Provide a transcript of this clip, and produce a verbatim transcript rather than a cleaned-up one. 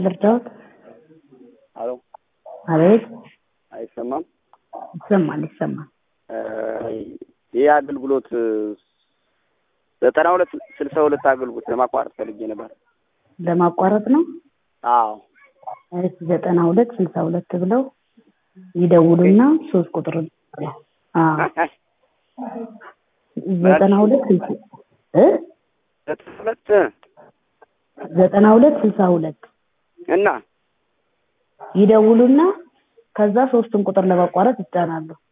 ልርዳዎት? አሎ አቤት። አይሰማም? ይሰማል ይሰማል። ይህ አገልግሎት ዘጠና ሁለት ስልሳ ሁለት አገልግሎት ለማቋረጥ ፈልጌ ነበር። ለማቋረጥ ነው? አዎ። እሺ ዘጠና ሁለት ስልሳ ሁለት ብለው ይደውሉና ሶስት ቁጥር አዎ ዘጠና ሁለት እ ዘጠና ሁለት ስልሳ ሁለት እና ይደውሉና ከዛ ሶስቱን ቁጥር ለማቋረጥ ይጫናሉ።